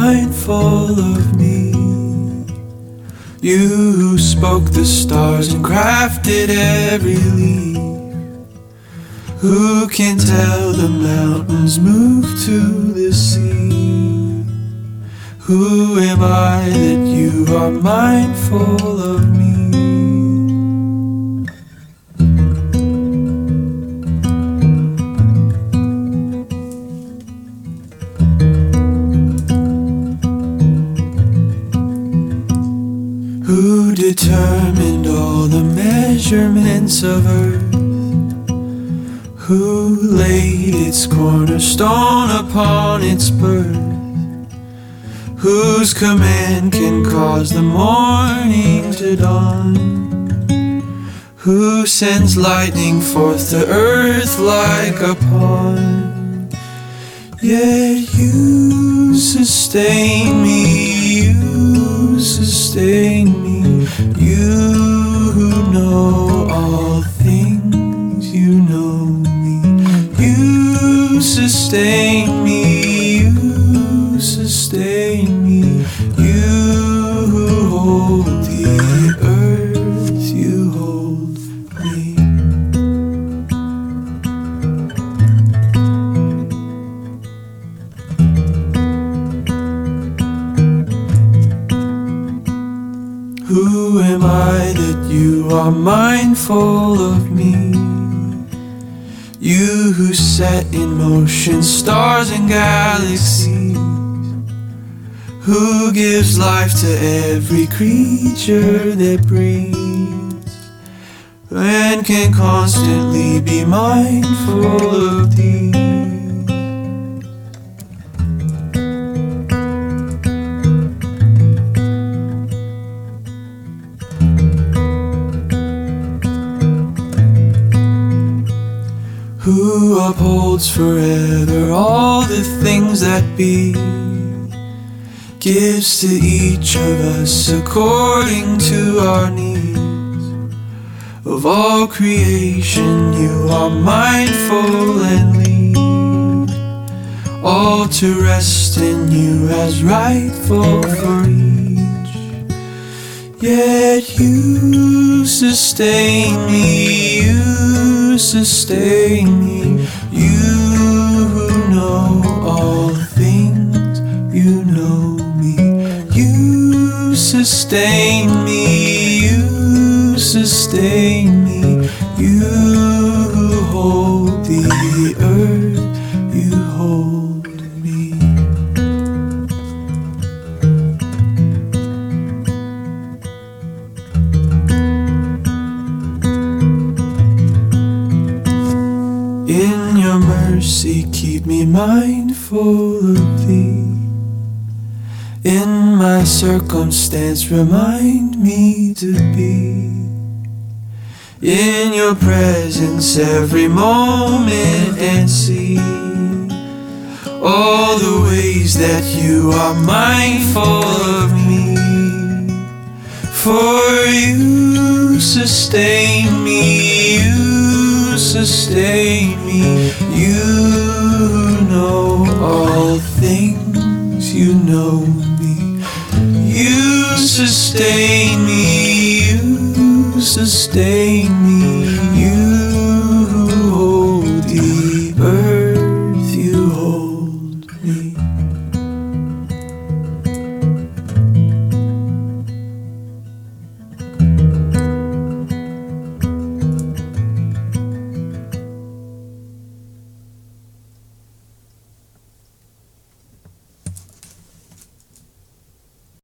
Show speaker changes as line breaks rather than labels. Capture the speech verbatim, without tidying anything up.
mindful of me. You who spoke the stars and crafted every leaf. Who can tell the mountains move to the sea? Who am I that you are mindful of me? Who determined all the measurements of earth? Who laid its cornerstone upon its birth? Whose command can cause the morning to dawn? Who sends lightning forth to earth like a pond? Yet you sustain me, you sustain me, you who know all things, you know me. You sustain me, you sustain me, you who hold the earth, you hold me. Who am I that you are mindful of me? You who set in motion stars and galaxies. Who gives life to every creature that breathes, and can constantly be mindful of thee. Who upholds forever all the things that be, gives to each of us according to our needs. Of all creation you are mindful and lead, all to rest in you as rightful for each. Yet you sustain me, you sustain me, you who know all things, you know me. You sustain me, you sustain me, you who hold the earth, you hold me. In your mercy keep me mindful of thee. In my circumstance remind me to be in your presence every moment, and see all the ways that you are mindful of me. For you sustain me, you sustain me, you who know all things, you know me. You sustain me, you sustain me,